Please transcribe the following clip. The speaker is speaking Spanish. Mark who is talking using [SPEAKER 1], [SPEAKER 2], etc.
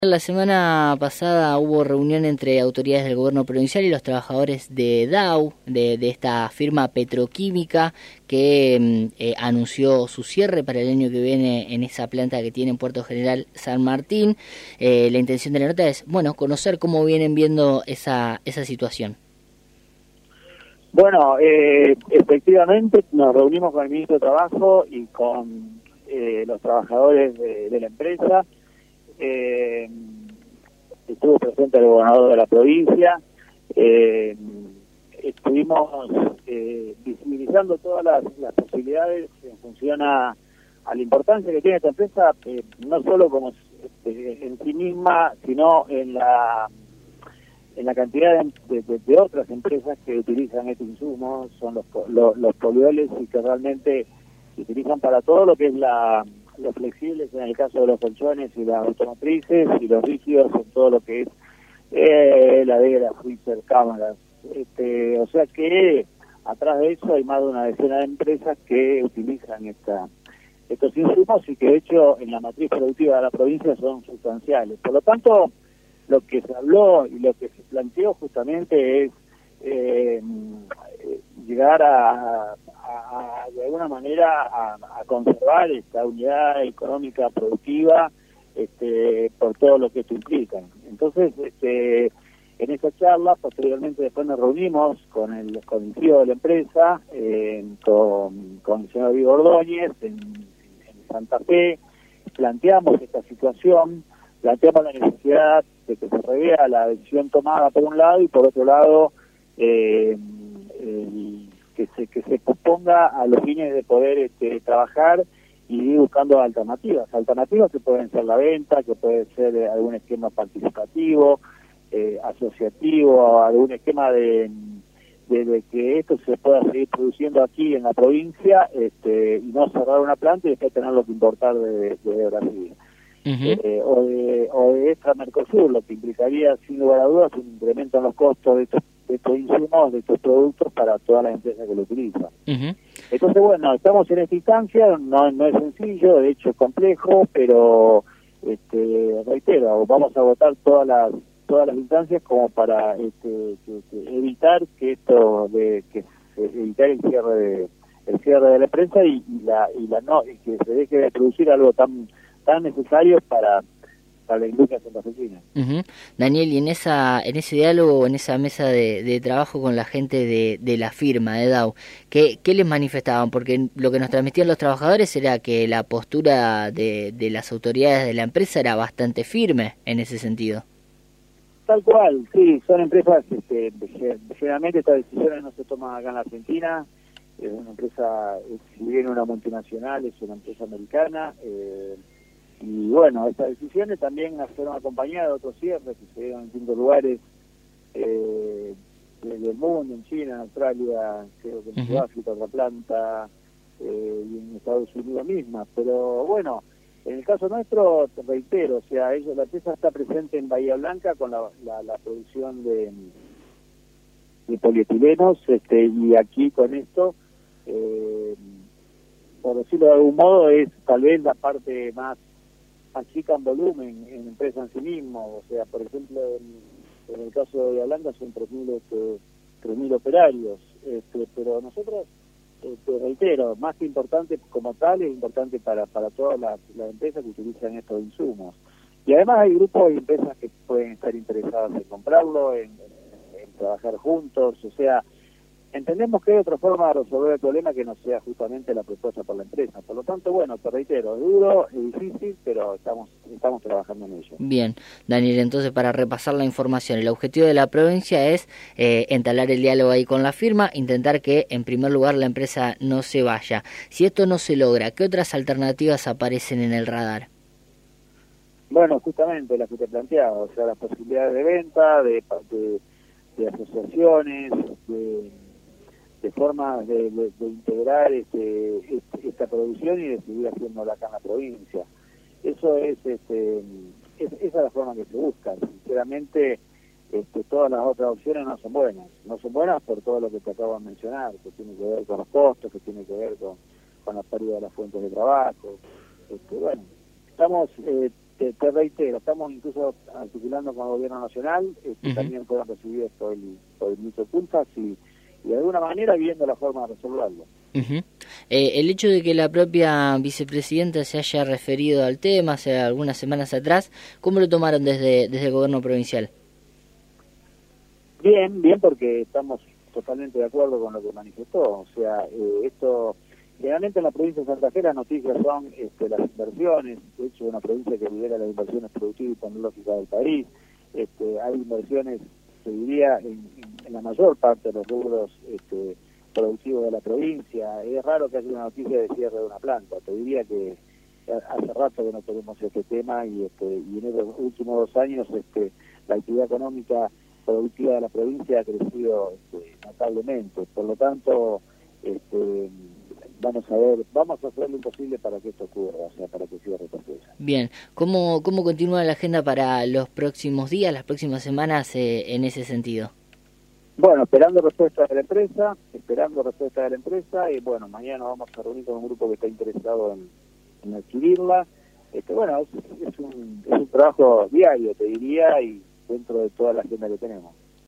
[SPEAKER 1] La semana pasada hubo reunión entre autoridades del gobierno provincial y los trabajadores de Dow, de esta firma petroquímica que anunció su cierre para el año que viene en esa planta que tiene en Puerto General San Martín. La intención de la nota es, conocer cómo vienen viendo esa situación.
[SPEAKER 2] Bueno, efectivamente nos reunimos con el ministro de Trabajo y con los trabajadores de la empresa. Estuvo presente el gobernador de la provincia. Estuvimos visibilizando todas las posibilidades en función a la importancia que tiene esta empresa, no solo como en sí misma, sino en la cantidad de otras empresas que utilizan este insumo. Son los polioles y que realmente se utilizan para todo lo que es los flexibles en el caso de los colchones y las automotrices, y los rígidos en todo lo que es heladeras, freezer, cámaras. O sea que atrás de eso hay más de una decena de empresas que utilizan estos insumos y que de hecho en la matriz productiva de la provincia son sustanciales. Por lo tanto, lo que se habló y lo que se planteó justamente es llegar de alguna manera a conservar esta unidad económica productiva por todo lo que esto implica. Entonces, en esa charla, posteriormente después nos reunimos con el CEO de la empresa, con el señor Vigo Ordóñez en Santa Fe. Planteamos esta situación, planteamos la necesidad de que se revea la decisión tomada por un lado y por otro lado que se posponga a los fines de poder trabajar y ir buscando alternativas que pueden ser la venta, que puede ser algún esquema participativo, asociativo, algún esquema de que esto se pueda seguir produciendo aquí en la provincia y no cerrar una planta y después tenerlo que importar de Brasil. O de extra Mercosur, lo que implicaría sin lugar a dudas un incremento en los costos de estos insumos, de estos productos para todas las empresas que lo utilizan. Entonces, bueno, estamos en esta instancia, no es sencillo, de hecho es complejo, pero reitero, vamos a agotar todas las instancias como para evitar que evitar el cierre de la empresa y que se deje de producir algo tan necesario para la industria santafesina.
[SPEAKER 1] Daniel, y en ese diálogo, en esa mesa de trabajo con la gente de la firma de Dow, ¿qué les manifestaban? Porque lo que nos transmitían los trabajadores era que la postura de las autoridades de la empresa era bastante firme en ese sentido.
[SPEAKER 2] Tal cual, sí, son empresas, generalmente estas decisiones no se toman acá en la Argentina. Es una empresa, si bien una multinacional, es una empresa americana. Y bueno, estas decisiones también fueron acompañadas de otros cierres que se dieron en distintos lugares del mundo, en China, en Australia, creo que en Sudáfrica, otra planta, y en Estados Unidos misma. Pero bueno, en el caso nuestro, te reitero, o sea, la empresa está presente en Bahía Blanca con la producción de polietilenos, y aquí con esto, por decirlo de algún modo, es tal vez la parte más chica en volumen en la empresa en sí mismo. O sea, por ejemplo, en el caso de Bahía Blanca son 3.000 operarios, pero nosotros, te reitero, más que importante como tal, es importante para todas las empresas que utilizan estos insumos. Y además hay grupos y empresas que pueden estar interesadas en comprarlo, en trabajar juntos. O sea, entendemos que hay otra forma de resolver el problema que no sea justamente la propuesta por la empresa. Por lo tanto, bueno, te reitero, es duro, es difícil, pero estamos trabajando en ello.
[SPEAKER 1] Bien, Daniel, entonces para repasar la información, el objetivo de la provincia es entablar el diálogo ahí con la firma, intentar que en primer lugar la empresa no se vaya. Si esto no se logra, ¿qué otras alternativas aparecen en el radar?
[SPEAKER 2] Bueno, justamente las que te planteaba, o sea, las posibilidades de venta, de asociaciones, de formas de integrar esta producción y de seguir haciéndola acá en la provincia. Eso esa es la forma que se busca. Sinceramente, todas las otras opciones no son buenas por todo lo que te acabo de mencionar, que tiene que ver con los costos, que tiene que ver con la pérdida de las fuentes de trabajo. Bueno, estamos te reitero, estamos incluso articulando con el gobierno nacional, también puedan recibir por el ministro Culfas y de alguna manera viendo la forma de resolverlo.
[SPEAKER 1] El hecho de que la propia vicepresidenta se haya referido al tema hace algunas semanas atrás, ¿cómo lo tomaron desde el gobierno provincial?
[SPEAKER 2] Bien, porque estamos totalmente de acuerdo con lo que manifestó. O sea, esto, generalmente en la provincia de Santa Fe las noticias son las inversiones. De hecho, es una provincia que lidera las inversiones productivas y tecnológicas del país. Hay inversiones, se diría, en la mayor parte de los rubros productivos de la provincia. Es raro que haya una noticia de cierre de una planta. Te diría que hace rato que no tenemos este tema y en estos últimos 2 años la actividad económica productiva de la provincia ha crecido notablemente. Por lo tanto, vamos a hacer lo imposible para que esto ocurra, o sea, para que cierre esta fecha.
[SPEAKER 1] Bien, ¿cómo continúa la agenda para los próximos días, las próximas semanas en ese sentido?
[SPEAKER 2] Bueno, esperando respuesta de la empresa, y bueno, mañana vamos a reunir con un grupo que está interesado en adquirirla. Bueno, es un trabajo diario, te diría, y dentro de toda la agenda que tenemos.